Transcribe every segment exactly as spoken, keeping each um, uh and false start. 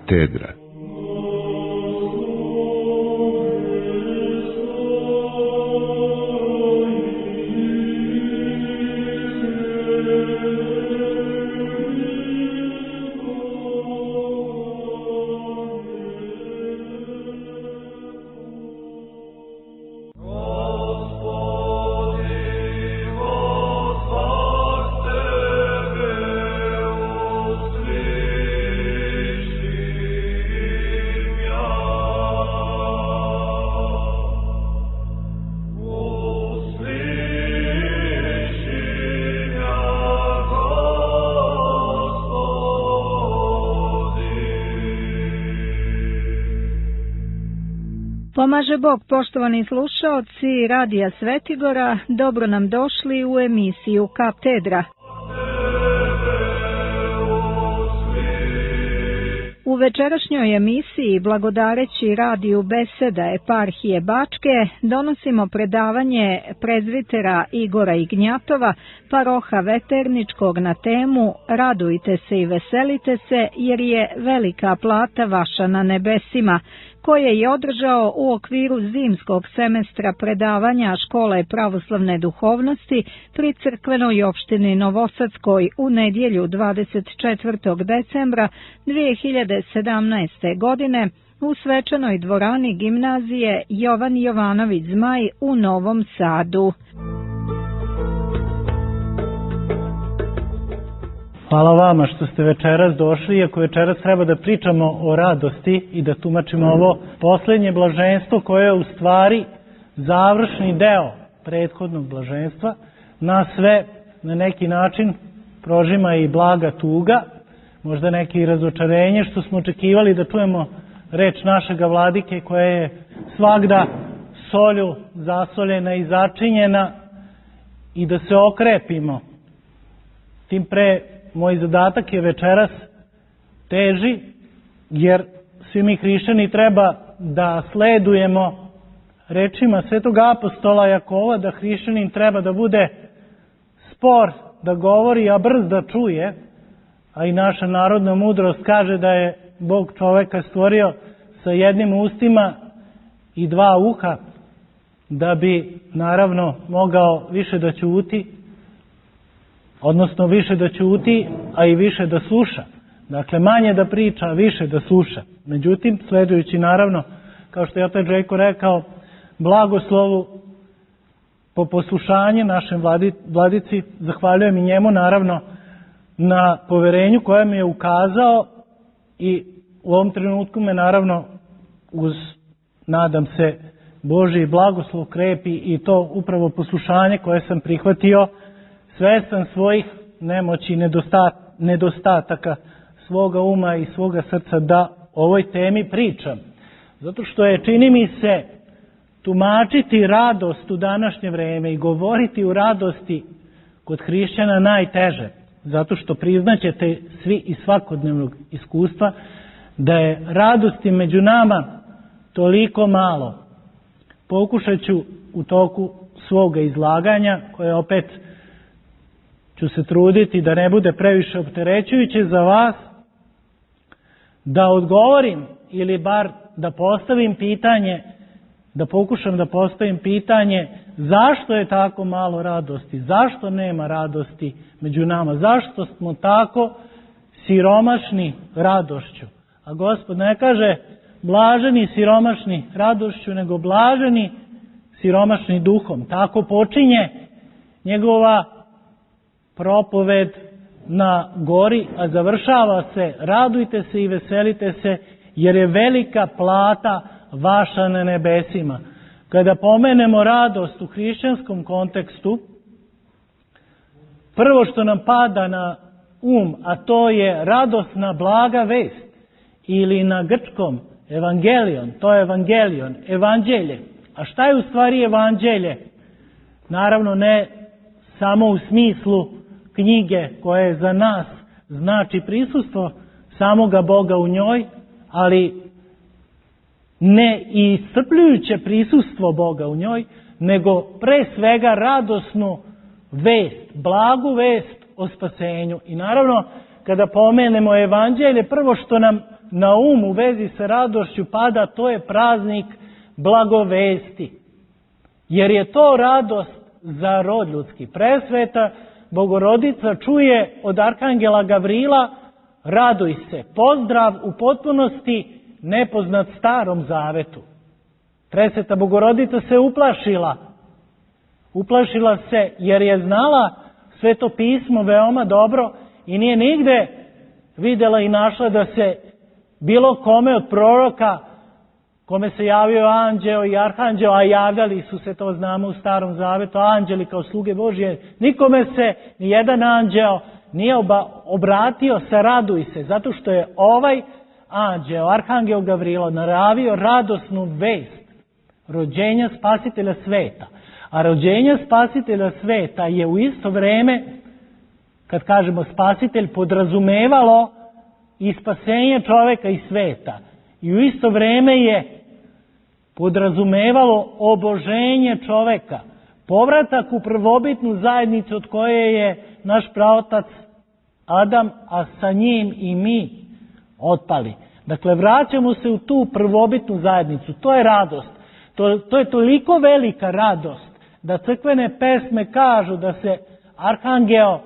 Katedra. Pomaže Bog, poštovani slušaoci Radija Svetigora, dobro nam došli u emisiju Katedra. U večerašnjoj emisiji, blagodareći radiju Beseda eparhije Bačke, donosimo predavanje prezvitera Igora Ignjatova, paroha Veterničkog, na temu Radujte se i veselite se, jer je velika plata vaša na nebesima, koje je održao u okviru zimskog semestra predavanja Škole pravoslavne duhovnosti pri crkvenoj opštini Novosadskoj u nedjelju dvadeset četvrtog decembra dvije hiljade sedamnaeste. godine u svečanoj dvorani gimnazije Jovan Jovanović Zmaj u Novom Sadu. Hvala vama što ste večeras došli, iako večeras treba da pričamo o radosti i da tumačimo ovo posljednje blaženstvo koje je u stvari završni deo prethodnog blaženstva. Nas sve na neki način prožima i blaga tuga, možda neki razočarenje što smo očekivali da čujemo reč našega vladike koja je svagda solju zasoljena i začinjena i da se okrepimo. Tim pre moj zadatak je večeras teži, jer svi mi hrišćani treba da sledujemo rečima svetog apostola Jakova, da hrišćanin treba da bude spor da govori, a brz da čuje, a i naša narodna mudrost kaže da je Bog čoveka stvorio sa jednim ustima i dva uha, da bi naravno mogao više da ćuti, odnosno više da ćuti, a i više da sluša. Dakle, manje da priča, a više da sluša. Međutim, sledujući naravno, kao što je otac Željko rekao, blagoslovu po poslušanju našem vladici, zahvaljujem i njemu naravno na poverenju koje mi je ukazao i u ovom trenutku me naravno uz, nadam se, Božji blagoslov krepi i to upravo poslušanje koje sam prihvatio, svestan svojih nemoći i nedostataka svoga uma i svoga srca da o ovoj temi pričam. Zato što je, čini mi se, tumačiti radost u današnje vreme i govoriti u radosti kod hrišćana najteže. Zato što priznaćete svi iz svakodnevnog iskustva da je radosti među nama toliko malo. Pokušat ću u toku svoga izlaganja, koje opet ću se truditi da ne bude previše opterećujuće za vas, da odgovorim ili bar da postavim pitanje, da pokušam da postavim pitanje zašto je tako malo radosti, zašto nema radosti među nama, zašto smo tako siromašni radošću. A Gospod ne kaže blaženi siromašni radošću, nego blaženi siromašni duhom. Tako počinje njegova propoved na gori, a završava se radujte se i veselite se, jer je velika plata vaša na nebesima. Kada pomenemo radost u hrišćanskom kontekstu, prvo što nam pada na um, a to je radosna blaga vest, ili na grčkom evangelion, to je evangelion, evanđelje. A šta je u stvari evanđelje? Naravno ne samo u smislu knjige koje za nas znači prisustvo samoga Boga u njoj, ali ne i iscrpljujuće prisustvo Boga u njoj, nego pre svega radosnu vest, blagu vest o spasenju. I naravno, kada pomenemo evanđelje, prvo što nam na um u vezi sa radošću pada, to je praznik blagovesti. Jer je to radost za rod ljudski. Presveta Bogorodica čuje od Arhangela Gavrila: raduj se, pozdrav u potpunosti nepoznat Starom Zavetu. Presveta Bogorodica se uplašila. Uplašila se jer je znala Sveto pismo veoma dobro i nije nigde vidjela i našla da se bilo kome od proroka, kome se javio anđeo i arhanđeo, a javljali su se, to znamo u Starom Zavetu, anđeli kao sluge Božje, nikome se ni jedan anđeo nije obratio sa raduj se, zato što je ovaj anđeo, Arhangel Gavrilo, naravio radosnu vest rođenja Spasitelja sveta. A rođenje Spasitelja sveta je u isto vrijeme, kad kažemo Spasitelj, podrazumevalo i spasenje čovjeka i sveta. I u isto vrijeme je podrazumevalo oboženje čovjeka, povratak u prvobitnu zajednicu od koje je naš praotac Adam, a sa njim i mi otpali. Dakle, vraćamo se u tu prvobitnu zajednicu. To je radost. To, to je toliko velika radost da crkvene pesme kažu da se Arhangel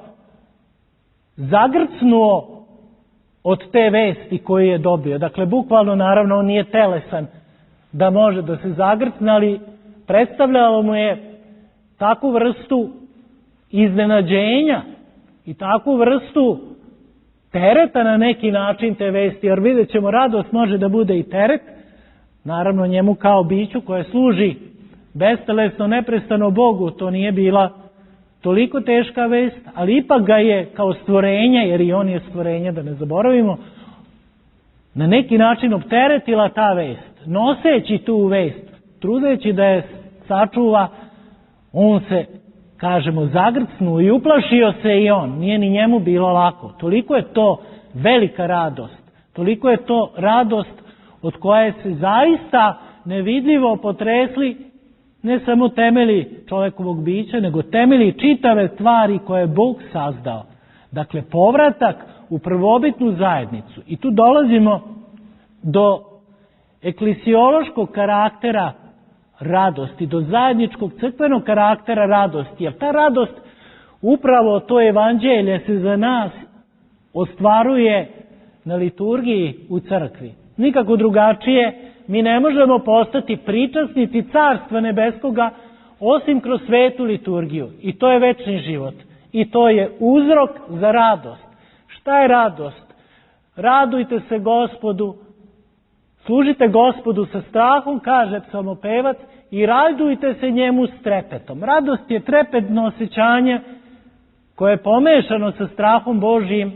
zagrcnuo od te vesti koju je dobio. Dakle, bukvalno, naravno, on nije telesan da može da se zagrcne, ali predstavljalo mu je takvu vrstu iznenađenja i takvu vrstu tereta na neki način te vesti, jer vidjet ćemo, radost može da bude i teret, naravno njemu kao biću koje služi bestelesno, neprestano Bogu, to nije bila toliko teška vest, ali ipak ga je kao stvorenje, jer i on je stvorenje, da ne zaboravimo, na neki način opteretila ta vest. Noseći tu vest, trudeći da je sačuva, on se, kažemo, zagrcnuo i uplašio se i on. Nije ni njemu bilo lako. Toliko je to velika radost. Toliko je to radost od koje se zaista nevidljivo potresli ne samo temelji čovjekovog bića, nego temelji čitave stvari koje je Bog sazdao. Dakle, povratak u prvobitnu zajednicu. I tu dolazimo do eklesiološkog karaktera radosti, do zajedničkog crkvenog karaktera radosti. Jer ta radost, upravo to evanđelje se za nas ostvaruje na liturgiji u crkvi. Nikako drugačije mi ne možemo postati pričasnici Carstva Nebeskoga osim kroz svetu liturgiju. I to je večni život. I to je uzrok za radost. Šta je radost? Radujte se Gospodu, služite Gospodu sa strahom, kaže psalmopevac, i radujte se njemu s trepetom. Radost je trepetno osjećanje koje je pomešano sa strahom Božijim,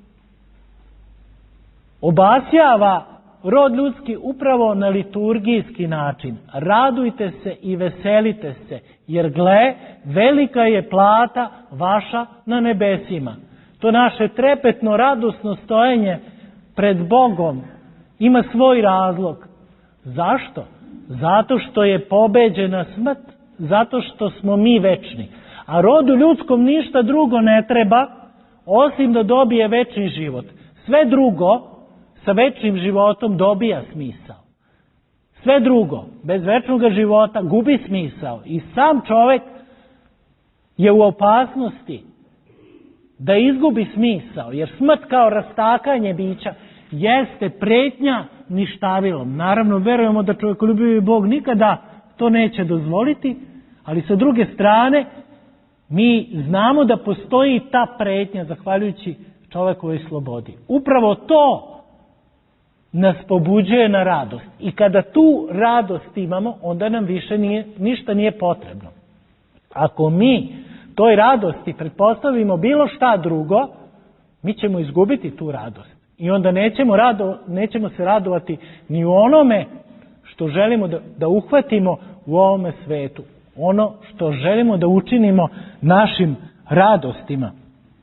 obasjava rod ljudski upravo na liturgijski način. Radujte se i veselite se, jer gle, velika je plata vaša na nebesima. To naše trepetno, radosno stojenje pred Bogom ima svoj razlog. Zašto? Zato što je pobeđena smrt, zato što smo mi večni. A rodu ljudskom ništa drugo ne treba, osim da dobije večni život. Sve drugo sa večnim životom dobija smisao. Sve drugo, bez večnog života, gubi smisao. I sam čovjek je u opasnosti da izgubi smisao, jer smrt kao rastakanje bića jeste pretnja ništavilom. Naravno, verujemo da čovjekoljubivi Bog nikada to neće dozvoliti, ali sa druge strane mi znamo da postoji ta pretnja zahvaljujući čovjekovoj slobodi. Upravo to nas pobuđuje na radost. I kada tu radost imamo, onda nam više nije, ništa nije potrebno. Ako mi toj radosti pretpostavimo bilo šta drugo, mi ćemo izgubiti tu radost. I onda nećemo, rado, nećemo se radovati ni u onome što želimo da, da uhvatimo u ovome svetu. Ono što želimo da učinimo našim radostima.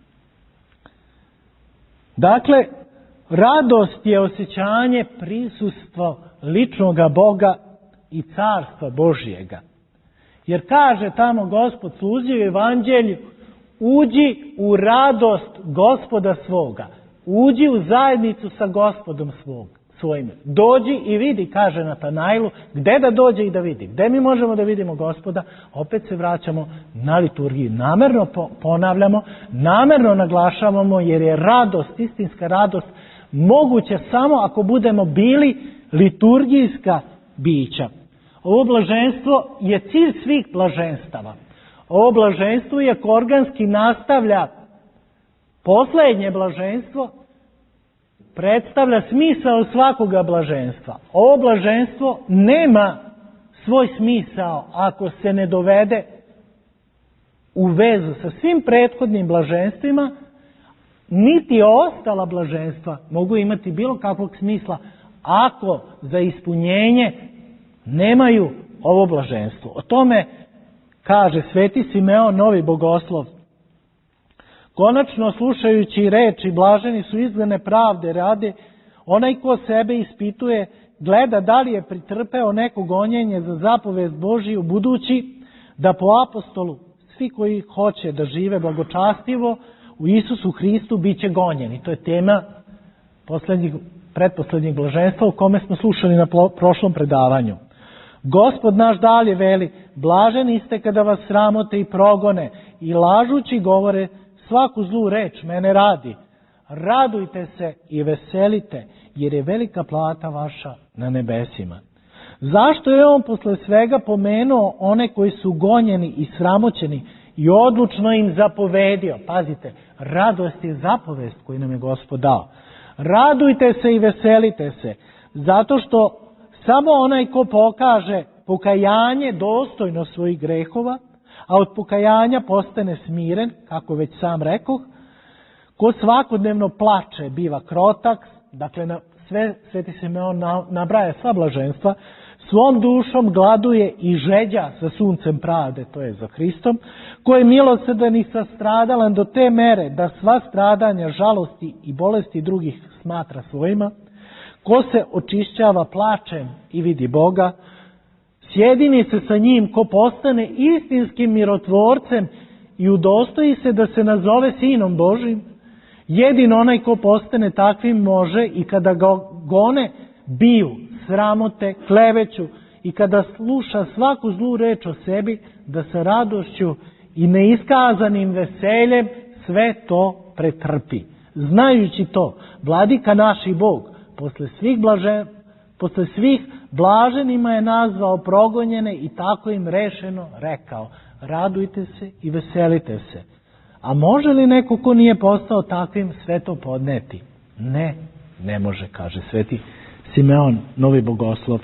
Dakle, radost je osjećanje prisustva ličnoga Boga i carstva Božjega. Jer kaže tamo Gospod sluzi u evanđelju, uđi u radost Gospoda svoga. uđi u zajednicu sa Gospodom svog, svojim. Dođi i vidi, kaže Natanailu, gde da dođe i da vidi. Gde mi možemo da vidimo Gospoda? Opet se vraćamo na liturgiju. Namerno ponavljamo, namerno naglašavamo, jer je radost, istinska radost, moguće samo ako budemo bili liturgijska bića. Ovo blaženstvo je cilj svih blaženstava. Ovo blaženstvo, iako organski nastavlja poslednje blaženstvo, predstavlja smisao svakoga blaženstva. Ovo blaženstvo nema svoj smisao ako se ne dovede u vezu sa svim prethodnim blaženstvima, niti ostala blaženstva mogu imati bilo kakvog smisla ako za ispunjenje nemaju ovo blaženstvo. O tome kaže Sveti Simeon, novi bogoslov. Konačno, slušajući reči, blaženi su izglene pravde rade, onaj ko sebe ispituje, gleda da li je pritrpeo neko gonjenje za zapovest Božiju, budući da po apostolu svi koji hoće da žive blagočastivo u Isusu Hristu bit će gonjeni. To je tema poslednjeg, pretposlednjeg blaženstva o kome smo slušali na prošlom predavanju. Gospod naš dalje veli, blaženi ste kada vas sramote i progone i lažući govore svaku zlu reč mene radi. Radujte se i veselite, jer je velika plata vaša na nebesima. Zašto je on posle svega pomenuo one koji su gonjeni i sramoćeni i odlučno im zapovedio? Pazite, radost je zapovest koju nam je Gospod dao. Radujte se i veselite se, zato što samo onaj ko pokaže pokajanje dostojno svojih grehova, a od pokajanja postane smiren, kako već sam rekoh, ko svakodnevno plače, biva krotak, dakle na sve Sveti Simeon nabraja sva blaženstva, svom dušom gladuje i žeđa za suncem pravde, to je za Hristom, ko je milosrdan i sastradalan do te mere da sva stradanja, žalosti i bolesti drugih smatra svojima, ko se očišćava plačem i vidi Boga, sjedini se sa njim ko postane istinskim mirotvorcem i udostoji se da se nazove Sinom Božim, jedino onaj ko postane takvim može i kada ga gone, biju, sramote, kleveću i kada sluša svaku zlu reč o sebi, da sa radošću i neiskazanim veseljem sve to pretrpi. Znajući to, Vladika naš i Bog, posle svih blažen, posle svih blaženima je nazvao progonjene i tako im rešeno rekao, radujte se i veselite se. A može li neko ko nije postao takvim sve to podneti? Ne, ne može, kaže Sveti Simeon, novi bogoslov.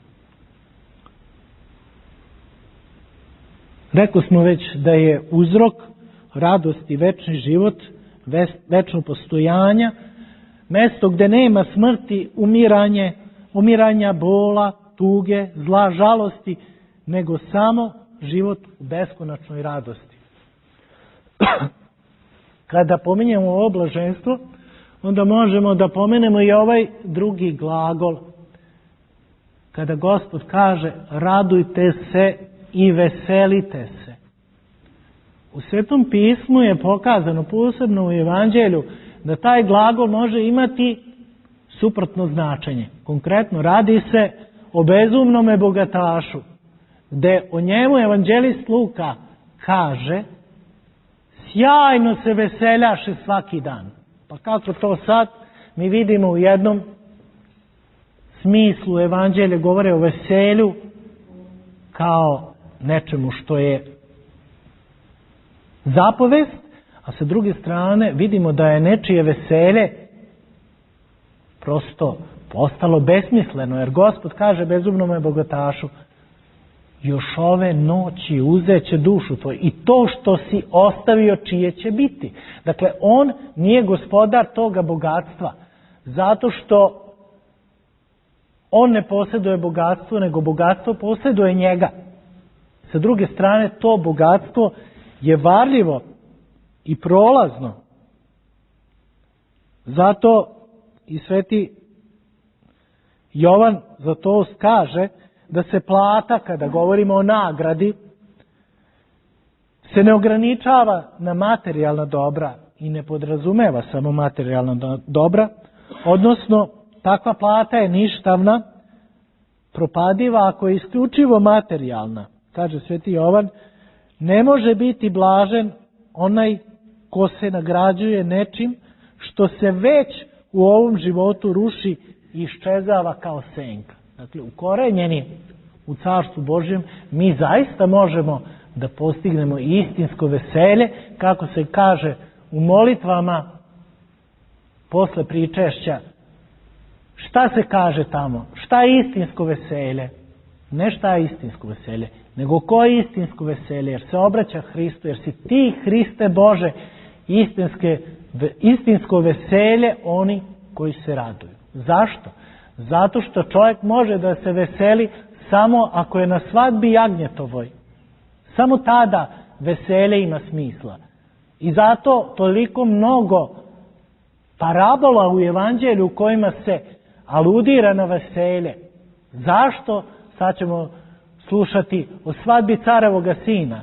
Rekli smo već da je uzrok radosti večni život, večno postojanja, mesto gde nema smrti, umiranje, umiranja, bola, tuge, zla, žalosti, nego samo život u beskonačnoj radosti. Kada pominjemo ovo blaženstvo, onda možemo da pomenemo i ovaj drugi glagol. Kada Gospod kaže radujte se i veselite se. U Svetom pismu je pokazano, posebno u Evanđelju, da taj glagol može imati suprotno značenje. Konkretno, radi se o bezumnome bogatašu, gde o njemu evanđelist Luka kaže sjajno se veseljaše svaki dan. Pa kako to sad mi vidimo u jednom smislu evanđelja govore o veselju kao nečemu što je zapovest, a sa druge strane vidimo da je nečije veselje prosto postalo besmisleno, jer Gospod kaže bezumnome bogatašu još ove noći uzeće dušu tvoju i to što si ostavio čije će biti. Dakle, on nije gospodar toga bogatstva, zato što on ne posjeduje bogatstvo, nego bogatstvo posjeduje njega. Sa druge strane, to bogatstvo je varljivo i prolazno. Zato i Sveti Jovan za to kaže da se plata, kada govorimo o nagradi, se ne ograničava na materijalna dobra i ne podrazumeva samo materijalna dobra, odnosno takva plata je ništavna, propadiva ako je isključivo materijalna. Kaže Sveti Jovan, ne može biti blažen onaj ko se nagrađuje nečim što se već u ovom životu ruši i iščezava kao senka. Dakle, ukorenjeni u Carstvu Božjem, mi zaista možemo da postignemo istinsko veselje, kako se kaže u molitvama posle pričešća. Šta se kaže tamo? Šta je istinsko veselje? Ne šta je istinsko veselje, nego ko je istinsko veselje? Jer se obraća Hristu, jer si ti, Hriste Bože, istinske, istinsko veselje oni koji se raduju. Zašto? Zato što čovjek može da se veseli samo ako je na svadbi jagnjetovoj. Samo tada veselje ima smisla. I zato toliko mnogo parabola u Evanđelju u kojima se aludira na veselje. Zašto? Sad ćemo slušati o svadbi carevoga sina.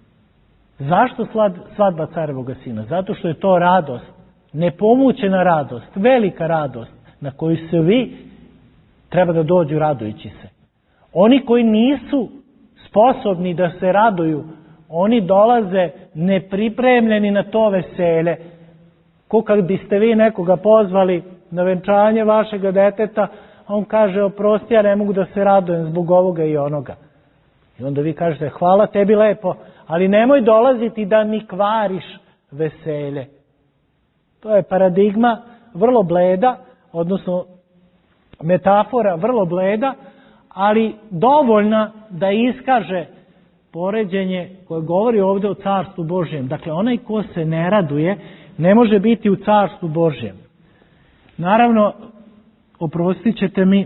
Zašto svadba carevoga sina? Zato što je to radost, nepomućena radost, velika radost na koju se vi treba da dođu radujući se. Oni koji nisu sposobni da se raduju, oni dolaze nepripremljeni na to veselje. Ko kad biste vi nekoga pozvali na venčanje vašega deteta, a on kaže, oprosti, ja ne mogu da se radujem zbog ovoga i onoga. I onda vi kažete, hvala tebi lepo, ali nemoj dolaziti da mi kvariš veselje. To je paradigma vrlo bleda, odnosno metafora vrlo bleda, ali dovoljna da iskaže poređenje koje govori ovdje o Carstvu Božjem. Dakle, onaj ko se ne raduje, ne može biti u Carstvu Božjem. Naravno, oprostit ćete mi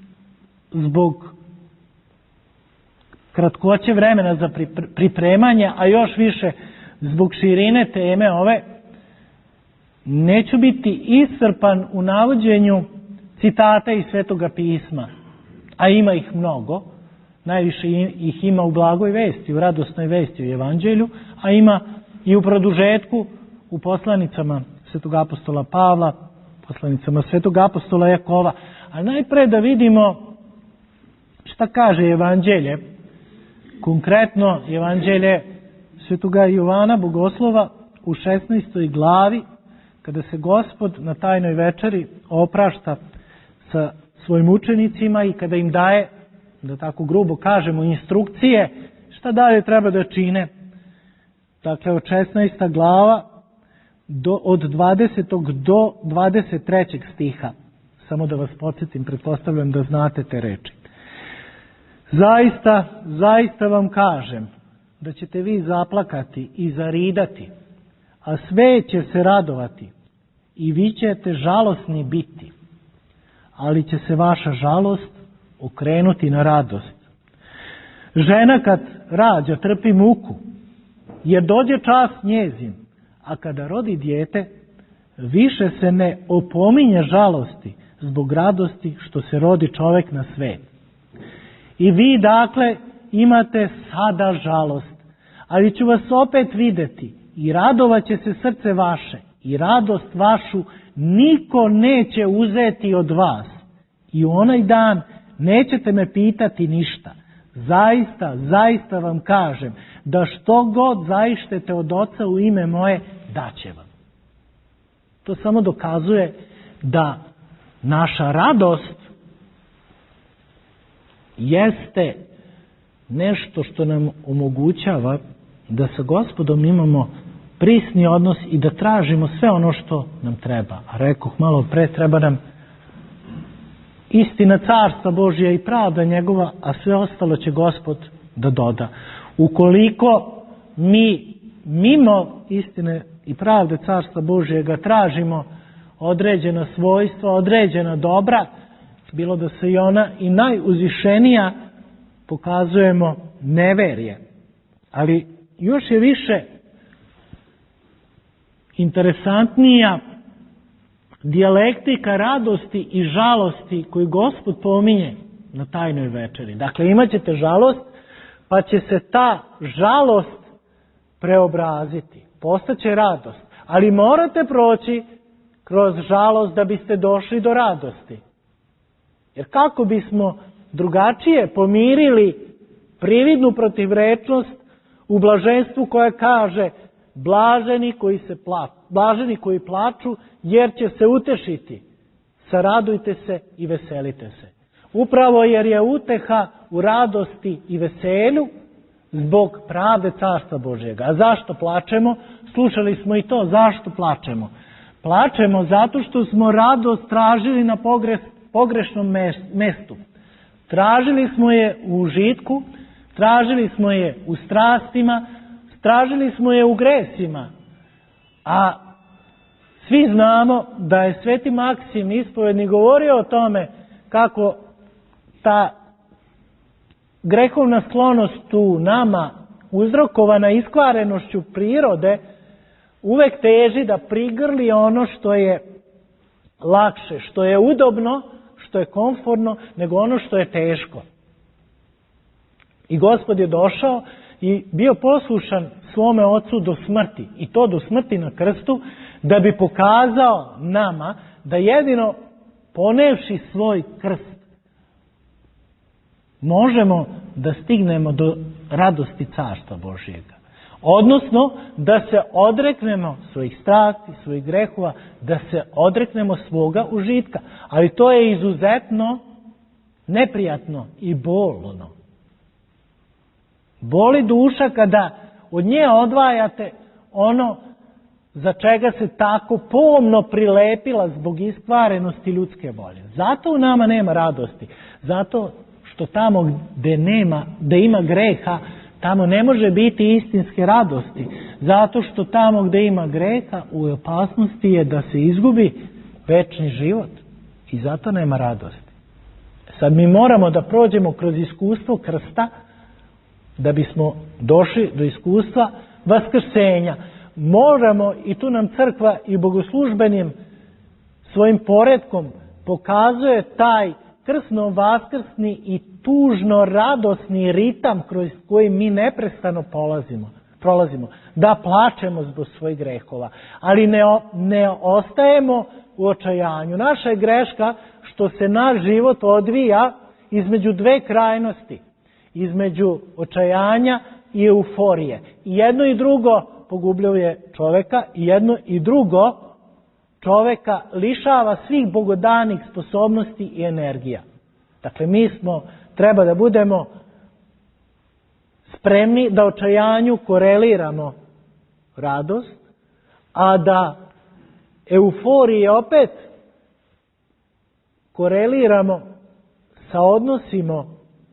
zbog kratkoće vremena za pripremanje, a još više zbog širine teme ove, neću biti iscrpan u navođenju citata iz Svetoga pisma, a ima ih mnogo. Najviše ih ima u blagoj vesti, u radosnoj vesti, u Evanđelju, a ima i u produžetku u poslanicama Svetog apostola Pavla, poslanicama Svetog apostola Jakova. A najpre da vidimo šta kaže Evanđelje, konkretno Evanđelje Svetoga Jovana Bogoslova u šesnaestoj glavi, kada se Gospod na tajnoj večeri oprašta sa svojim učenicima i kada im daje, da tako grubo kažemo, instrukcije šta dalje treba da čine. Dakle, od šesnaesta glava do, od dvadesetog do dvadeset trećeg stiha. Samo da vas podsjetim, pretpostavljam da znate te reči. Zaista, zaista vam kažem da ćete vi zaplakati i zaridati, a sve će se radovati i vi ćete žalosni biti, ali će se vaša žalost okrenuti na radost. Žena kad rađa trpi muku, jer dođe čas njezin, a kada rodi dijete, više se ne opominje žalosti zbog radosti što se rodi čovjek na svet. I vi dakle imate sada žalost, ali ću vas opet vidjeti i radovat će se srce vaše i radost vašu niko neće uzeti od vas. I u onaj dan nećete me pitati ništa. Zaista, zaista vam kažem da što god zaištete od Oca u ime moje, daće vam. To samo dokazuje da naša radost jeste nešto što nam omogućava da sa Gospodom imamo prisni odnos i da tražimo sve ono što nam treba. A rekoh malo pre, treba nam istina Carstva Božja i pravda njegova, a sve ostalo će Gospod da doda. Ukoliko mi mimo istine i pravde Carstva Božjega tražimo određena svojstva, određena dobra, bilo da se i ona i najuzvišenija, pokazujemo neverje. Ali još je više interesantnija dijalektika radosti i žalosti koju Gospod pominje na tajnoj večeri. Dakle, imat ćete žalost, pa će se ta žalost preobraziti. Postaće radost. Ali morate proći kroz žalost da biste došli do radosti. Jer kako bismo drugačije pomirili prividnu protivrečnost u blaženstvu koje kaže blaženi koji, se pla, blaženi koji plaču jer će se utešiti. Saradujte se i veselite se. Upravo jer je uteha u radosti i veselju zbog pravde Carstva Božjega. A zašto plačemo? Slušali smo i to. Zašto plačemo? Plačemo zato što smo radost tražili na pogres, pogrešnom mestu. Tražili smo je u užitku, tražili smo je u strastima, tražili smo je u gresima. A svi znamo da je Sveti Maksim ispovednik govorio o tome kako ta grehovna sklonost u nama, uzrokovana iskvarenošću prirode, uvek teži da prigrli ono što je lakše, što je udobno, što je komfortno, nego ono što je teško. I Gospod je došao i bio poslušan svome Ocu do smrti, i to do smrti na krstu, da bi pokazao nama da jedino ponevši svoj krst možemo da stignemo do radosti Carstva Božjega. Odnosno, da se odreknemo svojih strasti, svojih grehova, da se odreknemo svoga užitka. Ali to je izuzetno neprijatno i bolno. Boli duša kada od nje odvajate ono za čega se tako pomno prilepila zbog iskvarenosti ljudske volje. Zato u nama nema radosti. Zato što tamo gde nema, gde ima greha, tamo ne može biti istinske radosti. Zato što tamo gde ima greha, u opasnosti je da se izgubi večni život. I zato nema radosti. Sad mi moramo da prođemo kroz iskustvo krsta da bismo došli do iskustva vaskrsenja. Moramo, i tu nam crkva i bogoslužbenim svojim poretkom pokazuje taj krsno vaskrsni i tužno radosni ritam kroz koji mi neprestano polazimo, prolazimo. Da plačemo zbog svojih grehova, ali ne, ne ostajemo u očajanju. Naša je greška što se naš život odvija između dve krajnosti. Između očajanja i euforije. I jedno i drugo pogubljuje čoveka, i jedno i drugo čoveka lišava svih bogodanih sposobnosti i energija. Dakle, mi smo, treba da budemo spremni da očajanju koreliramo radost, a da euforije opet koreliramo sa odnosima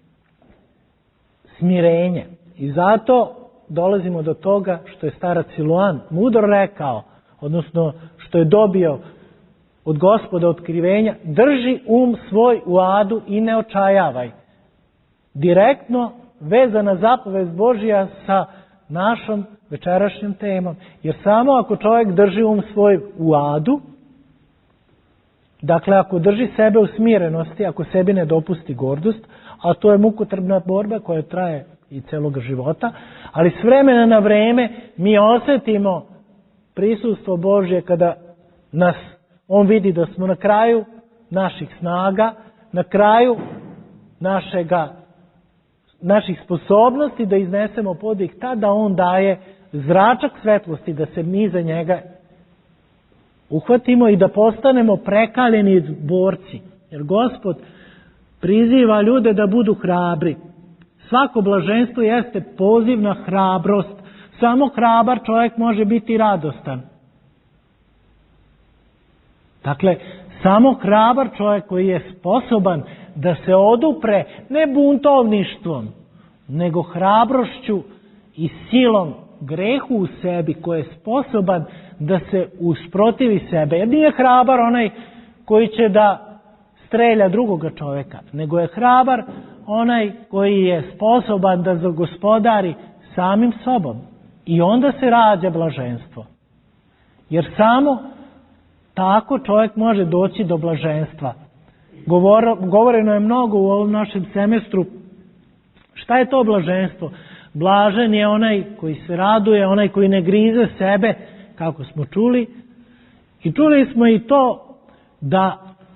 smirenje. I zato dolazimo do toga što je starac Siloan mudro rekao, odnosno što je dobio od Gospoda otkrivenja, drži um svoj u adu i ne očajavaj. Direktno vezana zapovest Božja sa našom večerašnjom temom. Jer samo ako čovjek drži um svoj u adu, dakle ako drži sebe u smirenosti, ako sebi ne dopusti gordost, a to je mukotrpna borba koja traje i celog života, ali s vremena na vreme mi osjetimo prisustvo Božje kada nas On vidi da smo na kraju naših snaga, na kraju našega, naših sposobnosti da iznesemo podvig, tada On daje zračak svetlosti da se mi za njega uhvatimo i da postanemo prekaljeni borci. Jer Gospod priziva ljude da budu hrabri. Svako blaženstvo jeste poziv na hrabrost. Samo hrabar čovjek može biti radostan. Dakle, samo hrabar čovjek koji je sposoban da se odupre ne buntovništvom, nego hrabrošću i silom grehu u sebi, koji je sposoban da se usprotivi sebe. Jer nije hrabar onaj koji će da strelja drugoga čovjeka, nego je hrabar onaj koji je sposoban da zagospodari samim sobom. I onda se rađa blaženstvo. Jer samo tako čovjek može doći do blaženstva. Govor, govoreno je mnogo u ovom našem semestru. Šta je to blaženstvo? Blažen je onaj koji se raduje, onaj koji ne grize sebe kako smo čuli. I čuli smo i to da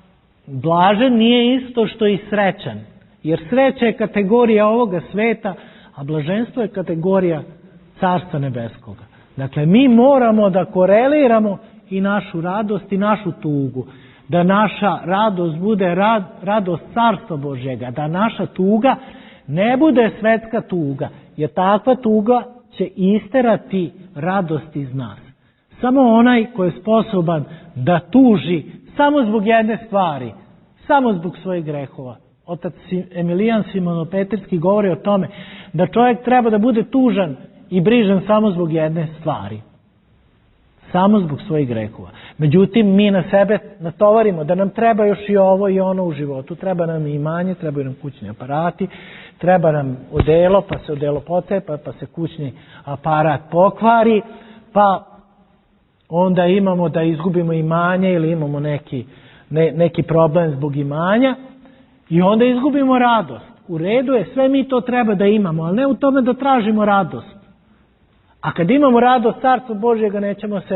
blažen nije isto što i srećan. Jer sreća je kategorija ovoga sveta, a blaženstvo je kategorija Carstva nebeskoga. Dakle, mi moramo da koreliramo i našu radost i našu tugu. Da naša radost bude rad, radost Carstva Božjega. Da naša tuga ne bude svetska tuga. Jer takva tuga će isterati radost iz nas. Samo onaj ko je sposoban da tuži samo zbog jedne stvari, samo zbog svojih grehova. Otac Emilijan Simonopetrski govori o tome da čovjek treba da bude tužan i brižan samo zbog jedne stvari. Samo zbog svojih grehova. Međutim, mi na sebe natovarimo da nam treba još i ovo i ono u životu. Treba nam i imanje, trebaju nam kućni aparati, treba nam odelo, pa se odelo pocepa, pa se kućni aparat pokvari, pa onda imamo da izgubimo imanje ili imamo neki, ne, neki problem zbog imanja i onda izgubimo radost. U redu je, sve mi to treba da imamo, ali ne u tome da tražimo radost. A kad imamo radost Carstva Božjega, nećemo se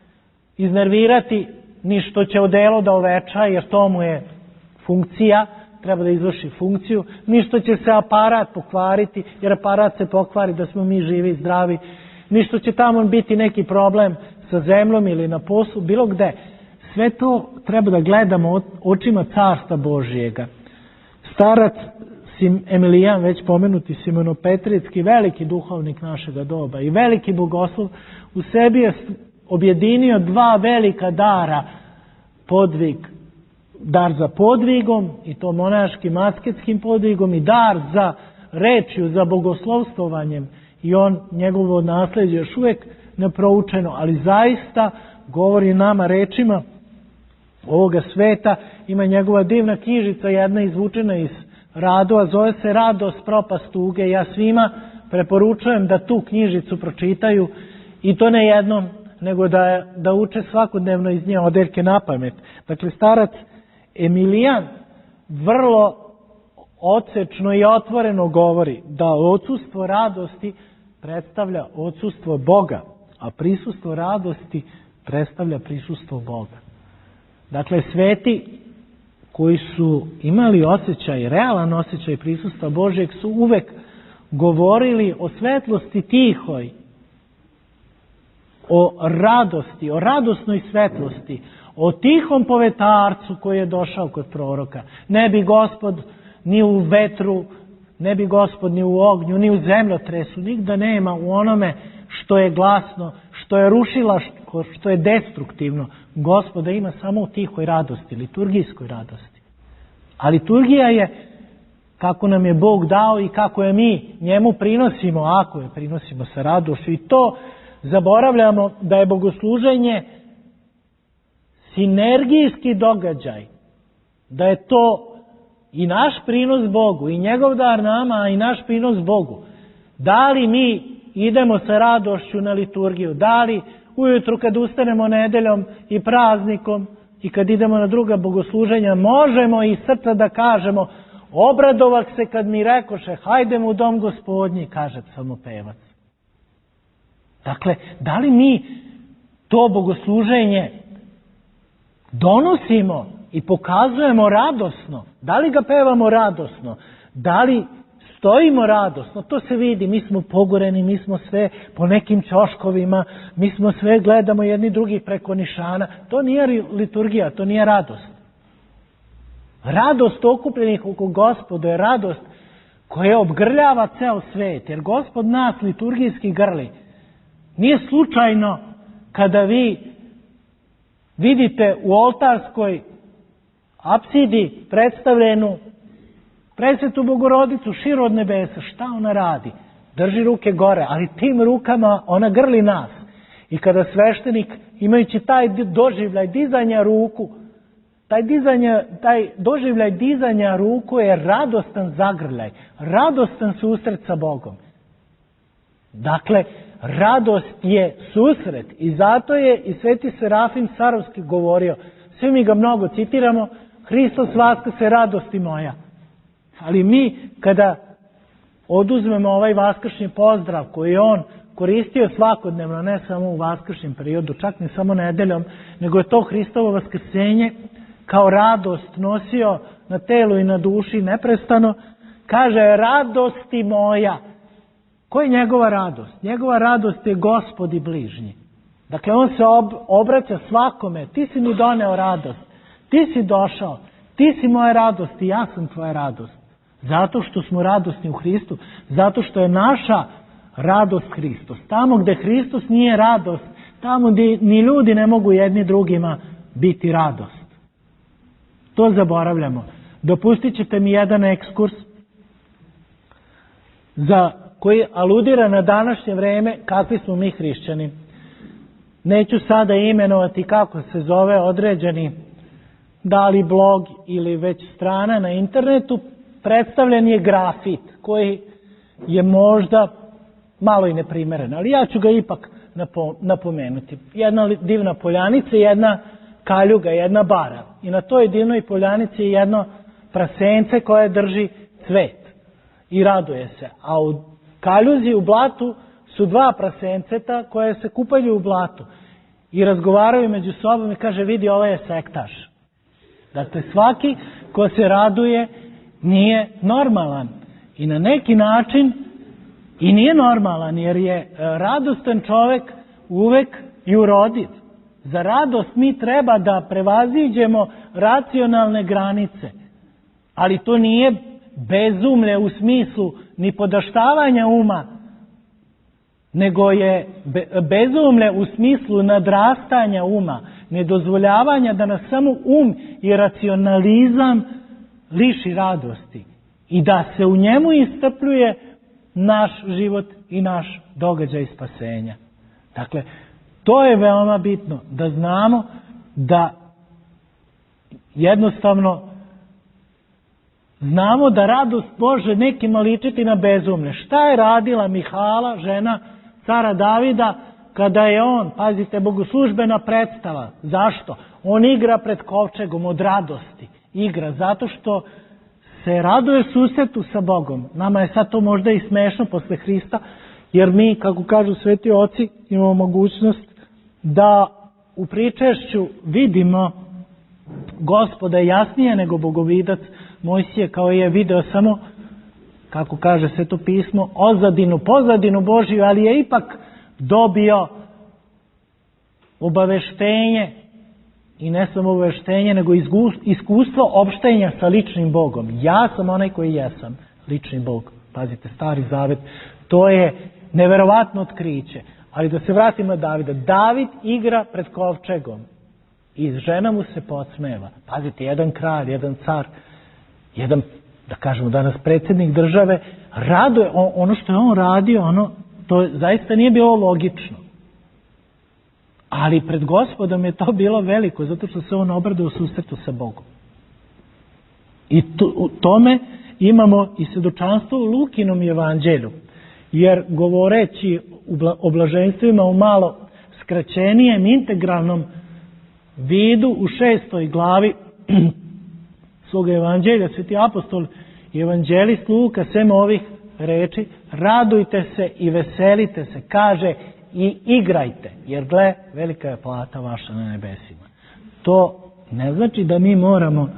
iznervirati ni što će odelo da oveča, jer to mu je funkcija, treba da izvrši funkciju, ni što će se aparat pokvariti, jer aparat se pokvari da smo mi živi i zdravi, ni što će tamo biti neki problem sa zemljom ili na poslu, bilo gde. Sve to treba da gledamo očima Carstva Božjega. Starac Emilijan, već pomenuti Simonopetricki, veliki duhovnik našega doba i veliki bogoslov, u sebi je objedinio dva velika dara, podvig, dar za podvigom, i to monaškim asketskim podvigom, i dar za rečju, za bogoslovstovanjem, i on, njegovo nasleđe još uvijek neproučeno, ali zaista govori nama rečima ovoga sveta. Ima njegova divna knjižica, jedna izvučena iz Radova, zove se Radost, propast tuge. Ja svima preporučujem da tu knjižicu pročitaju, i to ne jednom, nego da, da uče svakodnevno iz nje odeljke na pamet. Dakle, starac Emilijan vrlo odsečno i otvoreno govori da odsustvo radosti predstavlja odsustvo Boga, a prisustvo radosti predstavlja prisustvo Boga. Dakle, sveti koji su imali osjećaj, realan osjećaj prisustva Božjeg, su uvek govorili o svetlosti tihoj, o radosti, o radosnoj svetlosti, o tihom povetarcu koji je došao kod proroka. Ne bi Gospod ni u vetru, ne bi Gospod ni u ognju, ni u zemljotresu, nigda nema u onome što je glasno, što je rušila, što je destruktivno. Gospoda ima samo u tihoj radosti, liturgijskoj radosti. A liturgija je kako nam je Bog dao i kako je mi njemu prinosimo, ako je prinosimo sa radošću. I to zaboravljamo da je bogosluženje sinergijski događaj, da je to i naš prinos Bogu, i njegov dar nama, a i naš prinos Bogu. Da li mi idemo sa radošću na liturgiju, da li ujutru kad ustanemo nedeljom i praznikom i kad idemo na druga bogosluženja, možemo iz srca da kažemo: obradovah se kad mi rekoše, hajdemo u dom Gospodnji, kaže psalmopevac. Dakle, da li mi to bogosluženje donosimo i pokazujemo radosno? Da li ga pevamo radosno? Da li stojimo radosno? To se vidi, mi smo pogoreni, mi smo sve po nekim ćoškovima, mi smo sve gledamo jedni drugih preko nišana. To nije liturgija, to nije radost. Radost okupljenih oko Gospoda je radost koja obgrljava ceo svet, jer Gospod nas liturgijski grli. Nije slučajno kada vi vidite u oltarskoj apsidi predstavljenu presvetu Bogorodicu širu od nebesa. Šta ona radi? Drži ruke gore, ali tim rukama ona grli nas. I kada sveštenik, imajući taj doživljaj dizanja ruku, taj, dizanja, taj doživljaj dizanja ruku je radostan zagrljaj, radostan susret sa Bogom. Dakle, radost je susret, i zato je i sveti Serafim Sarovski govorio, svi mi ga mnogo citiramo: Hristos vaskrsle, radosti moja. Ali mi kada oduzmemo ovaj vaskršnji pozdrav koji je on koristio svakodnevno, ne samo u vaskršnjem periodu, čak ne samo nedeljom, nego je to Hristovo vaskrsenje kao radost nosio na telu i na duši neprestano. Kaže, radosti moja. Koja je njegova radost? Njegova radost je Gospod i bližnji. Dakle, on se ob, obraća svakome. Ti si mi doneo radost. Ti si došao. Ti si moja radost i ja sam tvoja radost. Zato što smo radosni u Hristu. Zato što je naša radost Hristos. Tamo gdje Hristos nije radost, tamo gdje ni ljudi ne mogu jedni drugima biti radost. To zaboravljamo. Dopustit ćete mi jedan ekskurs za koji aludira na današnje vreme kakvi smo mi hrišćani. Neću sada imenovati kako se zove određeni, da li blog ili već strana na internetu, predstavljen je grafit koji je možda malo i neprimeren, ali ja ću ga ipak napomenuti. Jedna divna poljanica, jedna kaljuga, jedna bara. I na toj divnoj poljanici je jedno prasence koje drži cvet i raduje se. A u kaljuzi, u blatu, su dva prasenceta koje se kupaju u blatu i razgovaraju među sobom i kaže, vidi, ovo je sektaš. Dakle, svaki ko se raduje nije normalan. I na neki način i nije normalan, jer je radostan čovjek uvek i urodiv. Za radost mi treba da prevaziđemo racionalne granice. Ali to nije bezumlje u smislu ni podaštavanja uma, nego je bezumlje u smislu nadrastanja uma, nedozvoljavanja da nas samo um i racionalizam liši radosti i da se u njemu istrpljuje naš život i naš događaj spasenja. Dakle, to je veoma bitno, da znamo da jednostavno znamo da radost može nekima ličiti na bezumlje. Šta je radila Mihala, žena cara Davida, kada je on, pazite, bogoslužbena predstava. Zašto? On igra pred kovčegom od radosti. Igra zato što se raduje susretu sa Bogom. Nama je sad to možda i smešno posle Hrista, jer mi, kako kažu sveti oci, imamo mogućnost da u pričešću vidimo Gospoda jasnije nego bogovidac Mojsije, kao je video samo, kako kaže Sveto pismo, ozadinu, pozadinu Božiju, ali je ipak dobio obaveštenje, i ne samo obaveštenje, nego iskustvo opštenja sa ličnim Bogom. Ja sam onaj koji jesam, lični Bog. Pazite, Stari Zavet, to je neverovatno otkriće. Ali da se vratimo na Davida. David igra pred kovčegom i žena mu se podsmeva. Pazite, jedan kralj, jedan car, jedan, da kažemo danas, predsjednik države, raduje, ono što je on radio, ono, to zaista nije bilo logično. Ali pred Gospodom je to bilo veliko, zato što se on obraduje u susretu sa Bogom. I to, u tome imamo i svjedočanstvo u Lukinom evanđelju. Jer govoreći o blaženstvima u malo skraćenijem, integralnom vidu u šestoj glavi svoga evanđelja, sveti apostol i evanđelist Luka, sem ovih reči, radujte se i veselite se, kaže, i igrajte, jer gle, velika je plata vaša na nebesima. To ne znači da mi moramo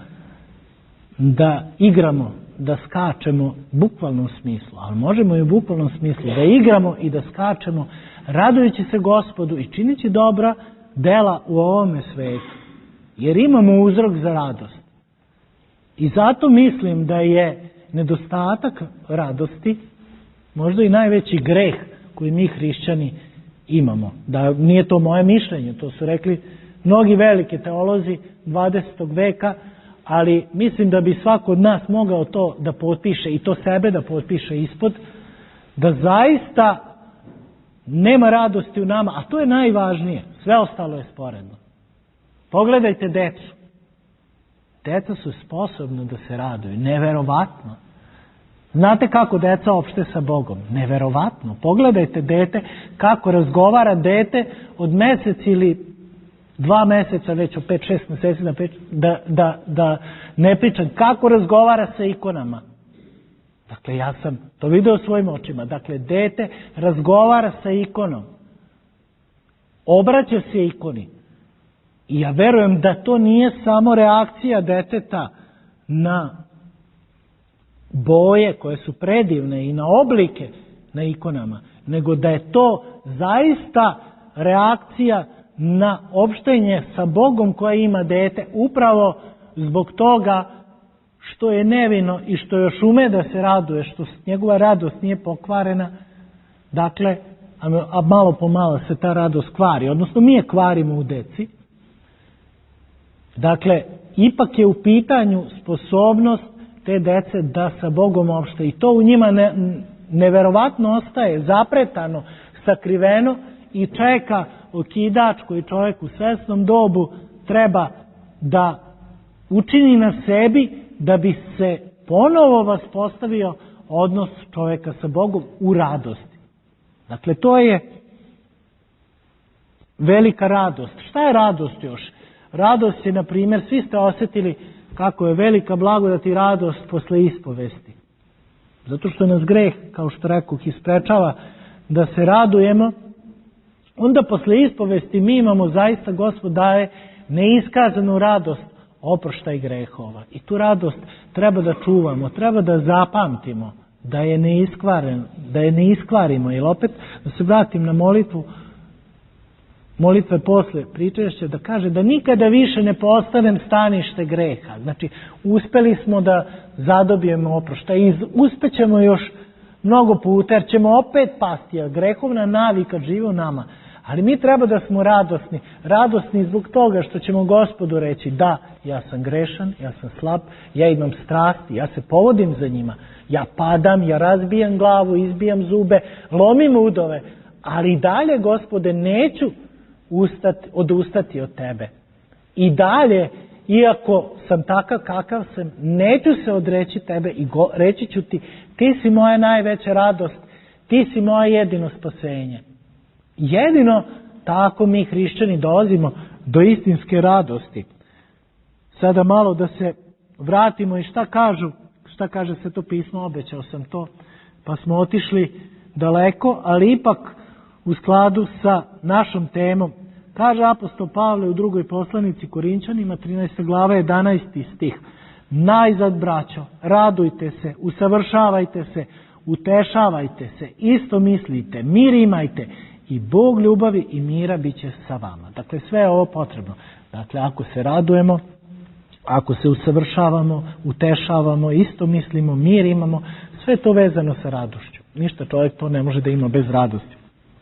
da igramo, da skačemo bukvalnom smislu, ali možemo i u bukvalnom smislu da igramo i da skačemo radujući se Gospodu i činići dobra dela u ovome svetu, jer imamo uzrok za radost. I zato mislim da je nedostatak radosti možda i najveći greh koji mi hrišćani imamo. Da nije to moje mišljenje, to su rekli mnogi veliki teolozi dvadesetog veka, ali mislim da bi svako od nas mogao to da potpiše i to sebe da potpiše ispod, da zaista nema radosti u nama, a to je najvažnije, sve ostalo je sporedno. Pogledajte decu. Deca su sposobna da se raduju, neverovatno. Znate kako deca opšte sa Bogom? Neverovatno. Pogledajte dete, kako razgovara dete od mjesec ili dva mjeseca, već o pet, šest mjeseci, da, da, da ne pričam, kako razgovara sa ikonama. Dakle, ja sam to video svojim očima. Dakle, dete razgovara sa ikonom. Obraća se ikoni. I ja verujem da to nije samo reakcija deteta na boje koje su predivne i na oblike na ikonama, nego da je to zaista reakcija na opštenje sa Bogom koje ima dete, upravo zbog toga što je nevino i što još ume da se raduje, što njegova radost nije pokvarena. Dakle, a malo po malo se ta radost kvari, odnosno mi je kvarimo u deci. Dakle, ipak je u pitanju sposobnost te dece da sa Bogom opšte i to u njima ne, neverovatno ostaje zapretano, sakriveno i čeka okidač koji čovjek u svesnom dobu treba da učini na sebi da bi se ponovo vaspostavio odnos čovjeka sa Bogom u radosti. Dakle, to je velika radost. Šta je radost još? Radost je, na primjer, svi ste osjetili kako je velika blagodat i radost posle ispovesti. Zato što nas greh, kao što rekoh, isprečava da se radujemo, onda posle ispovesti mi imamo zaista, Gospod daje neiskazanu radost oproštaj grehova. I tu radost treba da čuvamo, treba da zapamtimo, da je ne iskvarimo, da je ne iskvarimo. Jer opet, da se vratim na molitvu, molitve posle pričešća, da kaže da nikada više ne postanem stanište greha. Znači, uspeli smo da zadobijemo oproštaj i uspećemo još mnogo puta, jer ćemo opet pasti, jer grehovna navika živi u nama. Ali mi treba da smo radosni. Radosni zbog toga što ćemo Gospodu reći da, ja sam grešan, ja sam slab, ja imam strasti, ja se povodim za njima. Ja padam, ja razbijam glavu, izbijam zube, lomim udove, ali dalje, Gospode, neću ustati, odustati od tebe. I dalje, iako sam takav kakav sam, neću se odreći tebe i go, reći ću ti, ti si moja najveća radost, ti si moje jedino spasenje. Jedino tako mi hrišćani dolazimo do istinske radosti. Sada malo da se vratimo i šta kažu, šta kaže Sveto pismo, obećao sam to, pa smo otišli daleko, ali ipak u skladu sa našom temom. Kaže apostol Pavle u drugoj poslanici Korinčanima, trinaesta glava, jedanaesti stih. Najzad, braćo, radujte se, usavršavajte se, utešavajte se, isto mislite, mir imajte i Bog ljubavi i mira bit će sa vama. Dakle, sve je ovo potrebno. Dakle, ako se radujemo, ako se usavršavamo, utešavamo, isto mislimo, mir imamo, sve to vezano sa radošću. Ništa čovjek to ne može da ima bez radosti.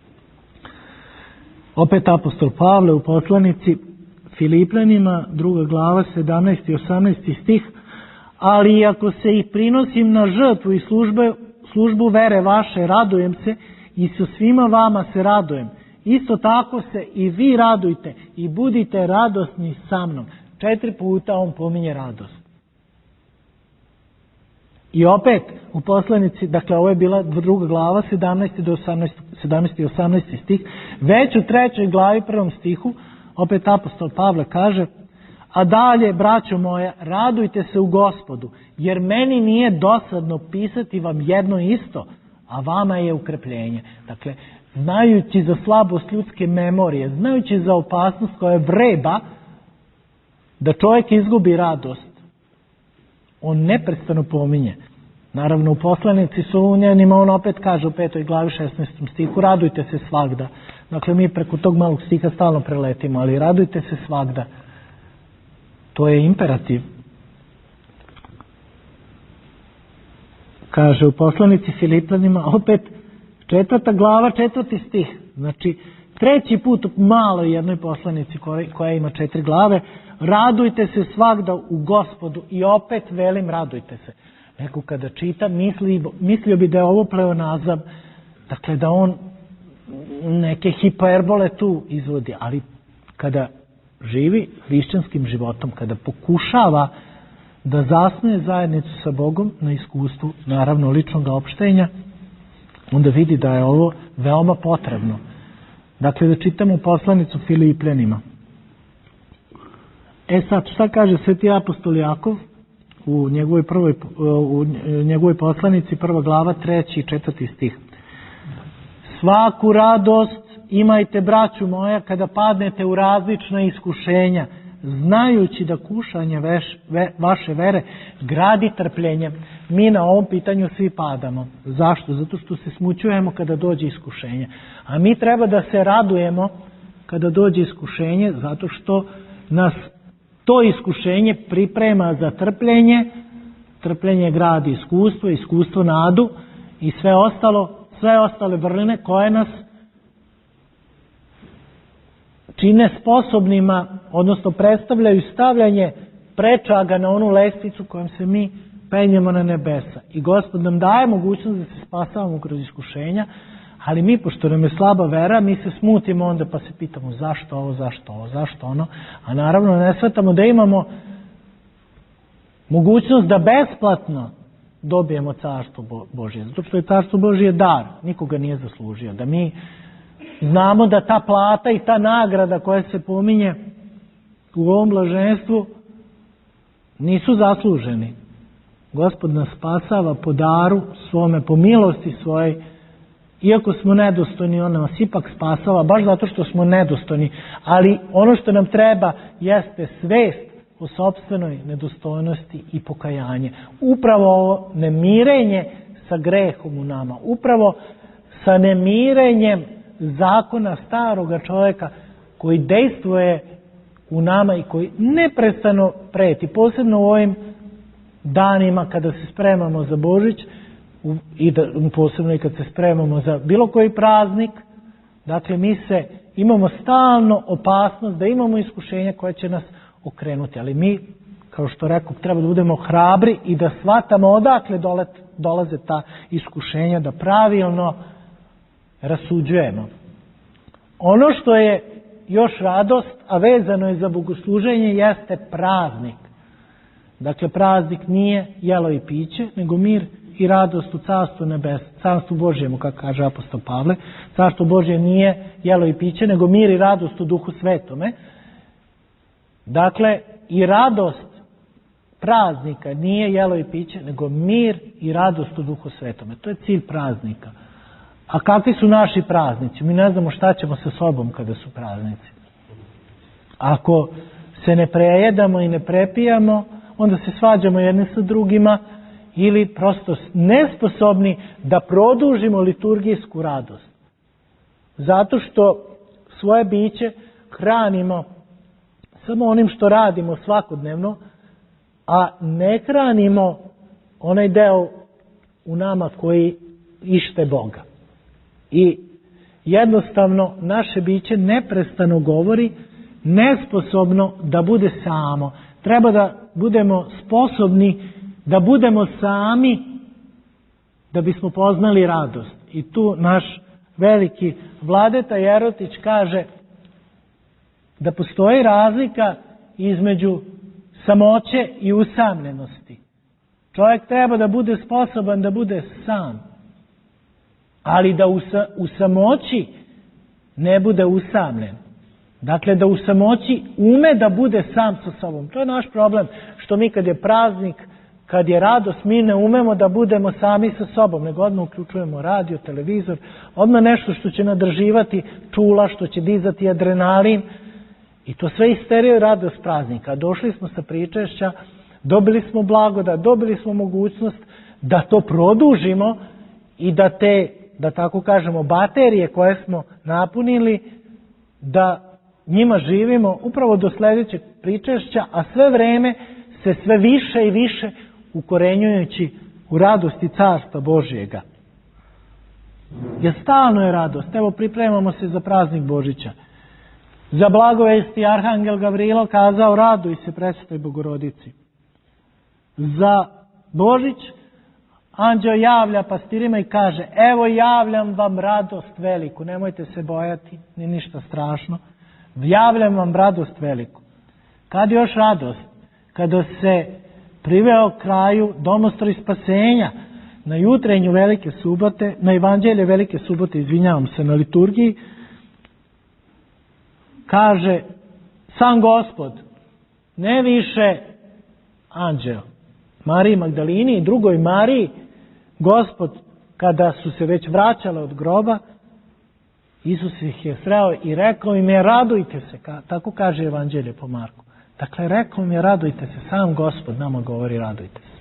Opet apostol Pavle u poslanici Filipljanima, druga glava, sedamnaesti i osamnaesti stih, ali ako se i prinosim na žrtvu i službe, službu vere vaše, radujem se i sa svima vama se radujem. Isto tako se i vi radujte i budite radosni sa mnom. Četiri puta on pominje radost. I opet u poslanici, dakle ovo je bila druga glava, sedamnaesti do osamnaesti, sedamnaesti i osamnaesti stih, već u trećoj glavi, prvom stihu, opet apostol Pavle kaže, a dalje, braćo moja, radujte se u Gospodu, jer meni nije dosadno pisati vam jedno isto, a vama je ukrepljenje. Dakle, znajući za slabost ljudske memorije, znajući za opasnost koja vreba da čovjek izgubi radost, on neprestano pominje. Naravno, u poslanici Solunjanima on opet kaže u petoj glavi šesnaestom stihu, radujte se svagda. Dakle, mi preko tog malog stiha stalno preletimo, ali radujte se svagda. To je imperativ. Kaže u poslanici Filipljanima, opet četvrta glava, četvrti stih. Znači, treći put u maloj jednoj poslanici koja ima četiri glave, radujte se svagda u Gospodu i opet velim radujte se. Neko kada čita, misli, mislio bi da je ovo pleonazam, dakle da on neke hiperbole tu izvodi, ali kada živi hrišćanskim životom, kada pokušava da zasnuje zajednicu sa Bogom na iskustvu, naravno ličnog opštenja, onda vidi da je ovo veoma potrebno. Dakle, da čitamo poslanicu Filipljanima. E sad, šta kaže sveti apostol Jakov u njegovoj, prvoj, u njegovoj poslanici, prva glava, treći i četvrti stih. Svaku radost imajte, braću moja, kada padnete u različna iskušenja, znajući da kušanje veš, ve, vaše vere gradi trpljenjem. Mi na ovom pitanju svi padamo. Zašto? Zato što se smućujemo kada dođe iskušenje. A mi treba da se radujemo kada dođe iskušenje, zato što nas to iskušenje priprema za trpljenje, trpljenje gradi iskustvo, iskustvo nadu i sve ostalo, sve ostale vrline koje nas čine sposobnima, odnosno predstavljaju stavljanje prečaga na onu lestvicu kojom se mi penjemo na nebesa. I Gospod nam daje mogućnost da se spasavamo kroz iskušenja, ali mi, pošto nam je slaba vera, mi se smutimo onda pa se pitamo zašto ovo, zašto ovo, zašto ono, a naravno ne shvatamo da imamo mogućnost da besplatno dobijemo Carstvo Božje. Zato što je Carstvo Božje dar, nikoga nije zaslužio. Da mi znamo da ta plata i ta nagrada koja se pominje u ovom blaženstvu nisu zasluženi. Gospod nas spasava po daru svome, po milosti svojej. Iako smo nedostojni, on nas ipak spasava, baš zato što smo nedostojni. Ali ono što nam treba jeste svest o sopstvenoj nedostojnosti i pokajanje. Upravo ovo nemirenje sa grehom u nama. Upravo sa nemirenjem zakona staroga čovjeka koji dejstvuje u nama i koji neprestano preti. Posebno u ovim danima kada se spremamo za Božić i da, posebno i kad se spremamo za bilo koji praznik. Dakle, mi se imamo stalno opasnost da imamo iskušenja koje će nas okrenuti. Ali mi, kao što rekao, treba da budemo hrabri i da shvatamo odakle dolaze ta iskušenja, da pravilno rasuđujemo. Ono što je još radost, a vezano je za bogosluženje, jeste praznik. Dakle, praznik nije jelo i piće, nego mir i radost u carstvu nebes, carstvu Božjemu, kako kaže apostol Pavle. Carstvo Božje nije jelo i piće, nego mir i radost u Duhu Svetome. Dakle, i radost praznika nije jelo i piće, nego mir i radost u Duhu Svetome. To je cilj praznika. A kakvi su naši praznici? Mi ne znamo šta ćemo sa sobom kada su praznici. Ako se ne prejedamo i ne prepijamo, onda se svađamo jedni sa drugima ili prosto nesposobni da produžimo liturgijsku radost. Zato što svoje biće hranimo samo onim što radimo svakodnevno, a ne hranimo onaj deo u nama koji ište Boga. I jednostavno naše biće neprestano govori, nesposobno da bude samo. Treba da budemo sposobni da budemo sami da bismo poznali radost. I tu naš veliki Vladeta Jerotić kaže da postoji razlika između samoće i usamljenosti. Čovjek treba da bude sposoban da bude sam, ali da u, sa, u samoći ne bude usamljen. Dakle, da u samoći ume da bude sam sa sobom. To je naš problem, što mi kad je praznik, kad je radost, mi ne umemo da budemo sami sa sobom, nego odmah uključujemo radio, televizor, odmah nešto što će nadrživati čula, što će dizati adrenalin. I to sve isteruje radost praznika. Došli smo sa pričešća, dobili smo blagodat, dobili smo mogućnost da to produžimo i da te, da tako kažemo, baterije koje smo napunili, da njima živimo upravo do sljedećeg pričešća, a sve vreme se sve više i više ukorenjujući u radosti Carstva Božjega. Jer stalno je radost. Evo, pripremamo se za praznik Božića. Za blagovesti Arhangel Gavrilo kazao: raduj se, presvetoj Bogorodici. Za Božić anđeo javlja pastirima i kaže: evo, javljam vam radost veliku, nemojte se bojati, ni ništa strašno. Javljam vam radost veliku. Kad još radost? Kada se priveo kraju domostroj spasenja na jutrenju Velike subote, na evanđelje Velike subote, izvinjavam se, na liturgiji, kaže sam Gospod, ne više anđeo, Mariji Magdalini i drugoj Mariji, Gospod, kada su se već vraćale od groba, Isus ih je sreo i rekao im je radujte se, tako kaže Evanđelje po Marku. Dakle, rekao im je radujte se, sam Gospod nama govori radujte se.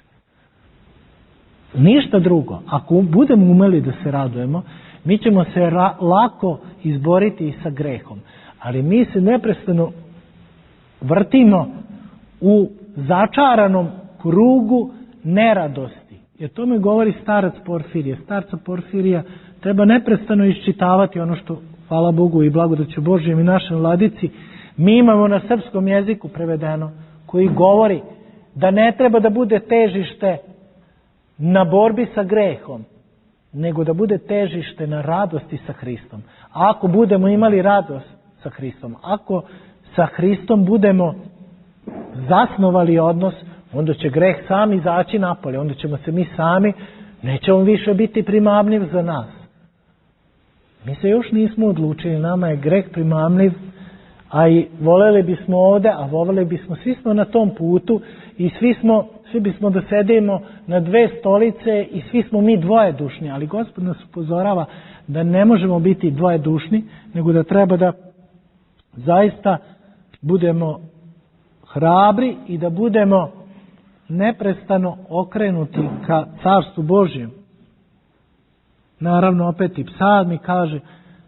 Ništa drugo. Ako budemo umeli da se radujemo, mi ćemo se ra- lako izboriti i sa grehom. Ali mi se neprestano vrtimo u začaranom krugu neradosti. Jer to mi govori starac Porfirije. Starca Porfirija treba neprestano iščitavati ono što, hvala Bogu i blagodaću Božjem i našem vladici, mi imamo na srpskom jeziku prevedeno, koji govori da ne treba da bude težište na borbi sa grehom, nego da bude težište na radosti sa Hristom. A ako budemo imali radost sa Hristom, ako sa Hristom budemo zasnovali odnos, onda će greh sam izaći napolje, onda ćemo se mi sami, nećemo više biti primamljiv za nas. Mi se još nismo odlučili, nama je greh primamljiv, a i voljeli bismo ovde, a voljeli bismo, svi smo na tom putu i svi smo, svi bismo da sedimo na dve stolice i svi smo mi dvojedušni, ali Gospod nas upozorava da ne možemo biti dvojedušni, nego da treba da zaista budemo hrabri i da budemo neprestano okrenuti ka Carstvu Božjem. Naravno, opet i psalmi kaže,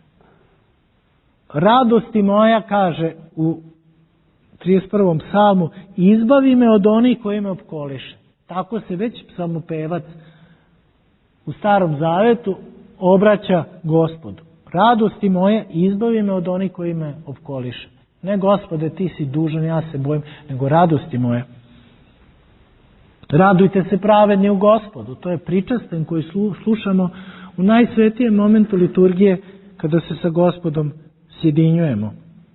radosti moja, kaže u trideset prvom psalmu, izbavi me od onih koji me opkoliše. Tako se već psalmopevac u Starom Zavetu obraća Gospodu. Radosti moje, izbavi me od onih koji me opkoliše. Ne, Gospode, ti si dužan, ja se bojim, nego radosti moje. Radujte se pravedni u Gospodu. To je pričasten koji slušamo u najsvetijem momentu liturgije kada se sa Gospodom sjedinjujemo.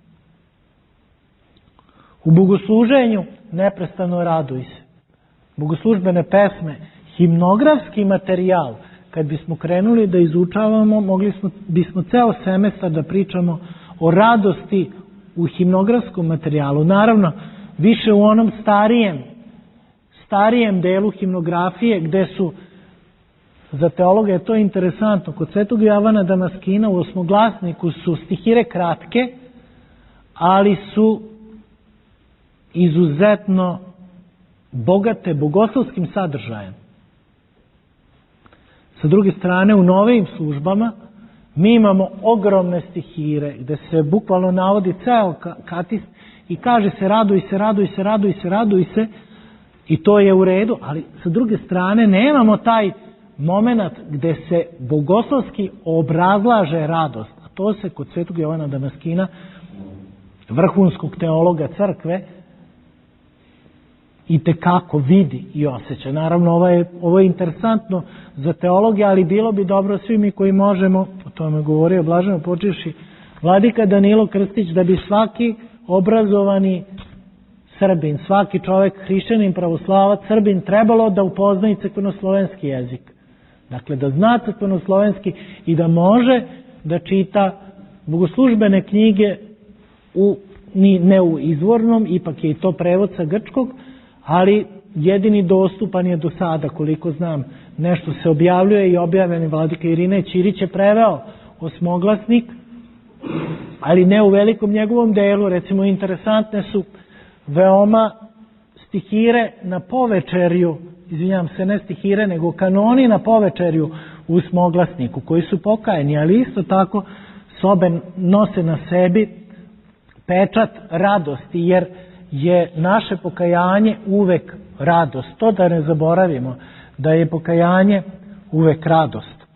U bogosluženju neprestano raduj se. Bogoslužbene pesme, himnografski materijal, kad bismo krenuli da izučavamo, mogli smo, bismo ceo semestar da pričamo o radosti u himnografskom materijalu. Naravno, više u onom starijem, starijem delu himnografije, gde su, za teologa je to interesantno, kod Svetog Jovana Damaskina u osmoglasniku su stihire kratke, ali su izuzetno bogate bogoslovskim sadržajem. Sa druge strane, u novim službama mi imamo ogromne stihire gde se bukvalno navodi ceo katist i kaže se raduj se, raduj se, raduj se, raduj se i to je u redu, ali sa druge strane nemamo taj moment gde se bogoslovski obrazlaže radost, a to se kod Svetog Jovana Damaskina, vrhunskog teologa crkve, i tekako vidi i osjeća. Naravno, ovo je, ovo je interesantno za teologe, ali bilo bi dobro svi mi koji možemo, o tome govorio blaženo počevši vladika Danilo Krstić, da bi svaki obrazovani Srbin, svaki čovek, hrišćanin, pravoslavac, Srbin, trebalo da upozna i crkvenoslovenski jezik. Dakle, da zna crkvenoslovenski i da može da čita bogoslužbene knjige u, ni, ne u izvornom, ipak je i to prevod sa grčkog, ali jedini dostupan je do sada, koliko znam, nešto se objavljuje i objavljeni vladika Irine Ćirić je preveo osmoglasnik, ali ne u velikom njegovom delu. Recimo, interesantne su veoma stihire na povečerju, izvinjam se, ne stihire, nego kanoni na povečerju u osmoglasniku, koji su pokajeni, ali isto tako sobe nose na sebi pečat radosti, jer je naše pokajanje uvek radost. To da ne zaboravimo, da je pokajanje uvek radost.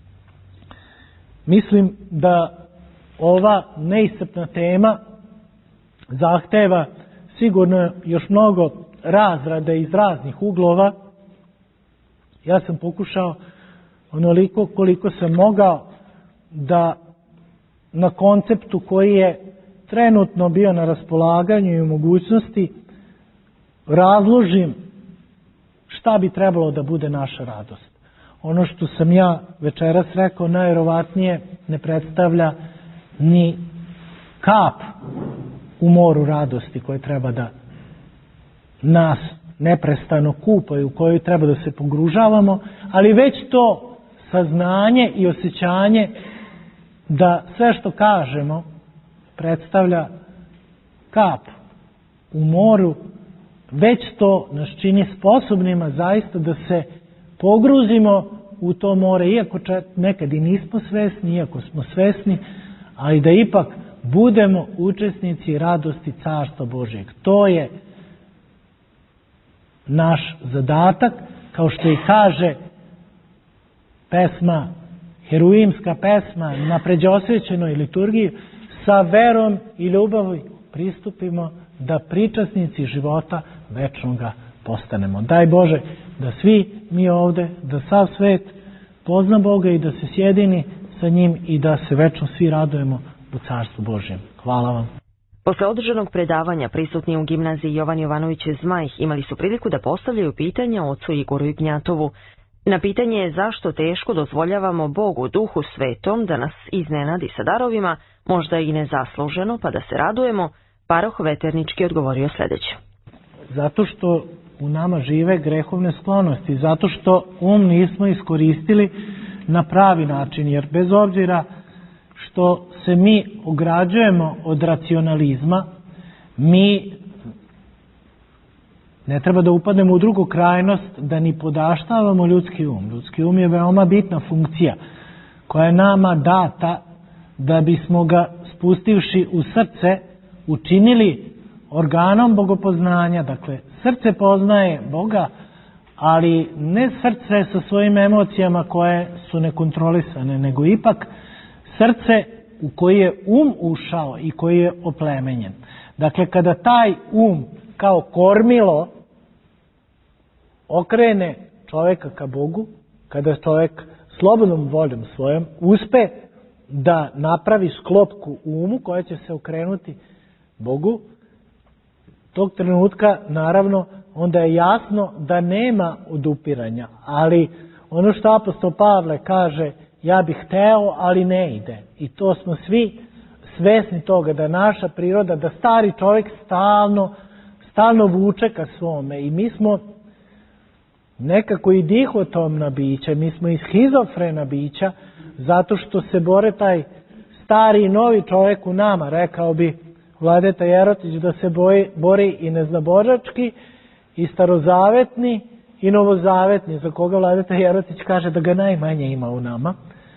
Mislim da ova neiscrpna tema zahteva sigurno još mnogo razrade iz raznih uglova. Ja sam pokušao onoliko koliko sam mogao da na konceptu koji je trenutno bio na raspolaganju i u mogućnosti razložim šta bi trebalo da bude naša radost. Ono što sam ja večeras rekao najverovatnije ne predstavlja ni kap u moru radosti koje treba da nas neprestano kupa i u kojoj treba da se pogružavamo, ali već to saznanje i osjećanje da sve što kažemo predstavlja kap u moru, već to nas čini sposobnima zaista da se pogruzimo u to more, iako nekad i nismo svesni, iako smo svesni, ali da ipak budemo učesnici radosti Carstva Božjeg. To je naš zadatak, kao što i kaže pesma, heruimska pesma na pređosvećenoj liturgiji, sa verom i ljubavi pristupimo da pričasnici života večnoga postanemo. Daj Bože da svi mi ovde, da sav svet pozna Boga i da se sjedini sa njim i da se večno svi radujemo u Carstvu Božjem. Hvala vam. Posle održanog predavanja prisutni u gimnaziji Jovan Jovanović Zmajh imali su priliku da postavljaju pitanja ocu Igoru Ignjatovu. Na pitanje zašto teško dozvoljavamo Bogu, Duhu Svetom, da nas iznenadi sa darovima, možda i nezasluženo, pa da se radujemo, paroh Veternički odgovorio sljedeće. Zato što u nama žive grehovne sklonosti, zato što um nismo iskoristili na pravi način, jer bez obzira što se mi ograđujemo od racionalizma, mi ne treba da upadnemo u drugu krajnost, da ni podaštavamo ljudski um. Ljudski um je veoma bitna funkcija koja je nama data da bismo ga spustivši u srce učinili organom bogopoznanja. Dakle, srce poznaje Boga, ali ne srce sa svojim emocijama koje su nekontrolisane, nego ipak srce u koji je um ušao i koji je oplemenjen. Dakle, kada taj um kao kormilo okrene čovjeka ka Bogu, kada čovjek slobodnom voljom svojom uspe da napravi sklopku u umu koja će se okrenuti Bogu, tog trenutka naravno onda je jasno da nema odupiranja, ali ono što apostol Pavle kaže, ja bih hteo, ali ne ide. I to smo svi svesni toga, da naša priroda, da stari čovjek stalno, stalno vuče ka svome. I mi smo nekako i dihotomna bića, mi smo i schizofrena bića, zato što se bore taj stari i novi čovjek u nama. Rekao bi Vladeta Jerotić da se boji, bori i neznabožački, i starozavetni, i novozavetni, za koga Vladeta Jerotić kaže da ga najmanje ima u nama.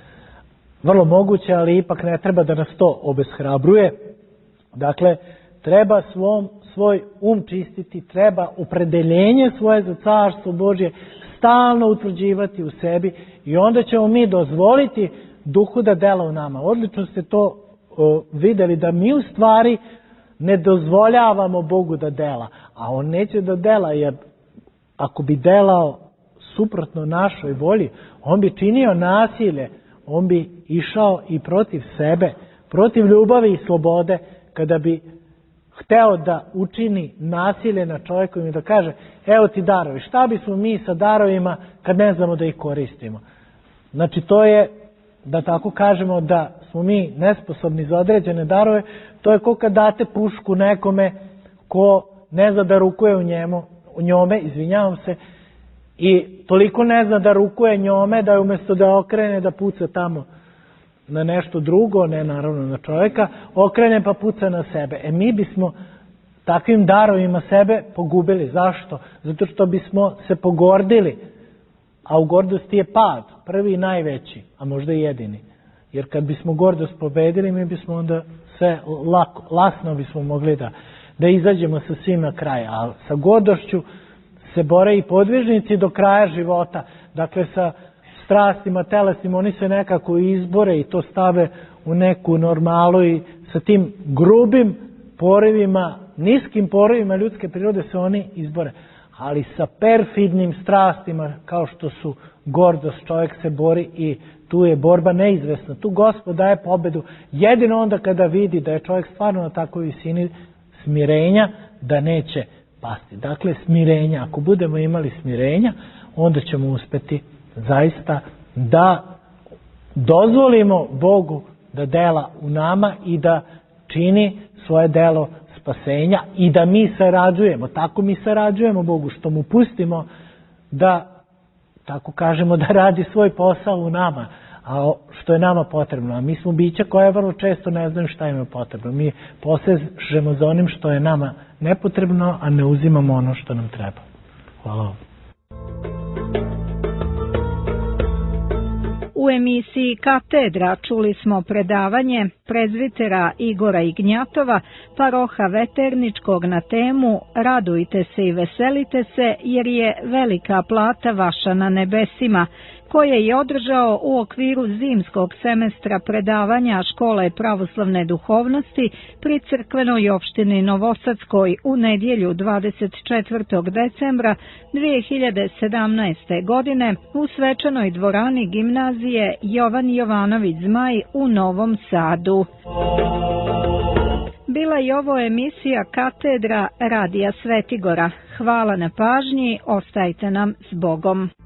Vrlo moguće, ali ipak ne treba da nas to obeshrabruje. Dakle, treba svom, svoj um čistiti, treba opredeljenje svoje za Carstvo Božje stalno utvrđivati u sebi i onda ćemo mi dozvoliti Duhu da dela u nama. Odlično ste to o, vidjeli, da mi u stvari ne dozvoljavamo Bogu da dela, a On neće da dela, jer ako bi delao suprotno našoj volji, On bi činio nasilje, On bi išao i protiv sebe, protiv ljubavi i slobode, kada bi hteo da učini nasilje na čovjekom i da kaže, evo ti darovi, šta bismo mi sa darovima kad ne znamo da ih koristimo? Znači to je, da tako kažemo, da smo mi nesposobni za određene darove, to je kao kad date pušku nekome ko ne zna da rukuje u njemu, u njome, izvinjavam se, i toliko ne zna da rukuje njome da je umjesto da okrene da puca tamo na nešto drugo, ne naravno na čovjeka, okrene pa puca na sebe. E mi bismo takvim darovima sebe pogubili. Zašto? Zato što bismo se pogordili, a u gordosti je pad, prvi i najveći, a možda i jedini. Jer kad bismo gordost pobedili, mi bismo onda sve lako, lasno bismo mogli da, da izađemo sa svim na kraj. A sa gordošću se bore i podvižnici do kraja života. Dakle, sa strastima, telesnim, oni se nekako izbore i to stave u neku normalu i sa tim grubim porivima, niskim porivima ljudske prirode se oni izbore. Ali sa perfidnim strastima, kao što su gordost, čovjek se bori i tu je borba neizvesna. Tu Gospod daje pobedu jedino onda kada vidi da je čovjek stvarno na takvoj visini smirenja, da neće pasti. Dakle, smirenja. Ako budemo imali smirenja, onda ćemo uspeti zaista da dozvolimo Bogu da dela u nama i da čini svoje delo spasenja i da mi sarađujemo, tako mi sarađujemo Bogu, što mu pustimo da, tako kažemo, da radi svoj posao u nama, a što je nama potrebno. A mi smo bića koja vrlo često ne znaju šta im je potrebno. Mi posežemo za onim što je nama nepotrebno, a ne uzimamo ono što nam treba. Hvala vam. U emisiji Katedra čuli smo predavanje prezvitera Igora Ignjatova, paroha Veterničkog, na temu Radujte se i veselite se jer je velika plata vaša na nebesima, koje je održao u okviru zimskog semestra predavanja Škole pravoslavne duhovnosti pri crkvenoj opštini Novosadskoj u nedjelju dvadeset četvrtog decembra dvije hiljade sedamnaeste. godine u svečanoj dvorani gimnazije Jovan Jovanović Zmaj u Novom Sadu. Bila je ovo emisija Katedra Radija Svetigora. Hvala na pažnji, ostajte nam s Bogom.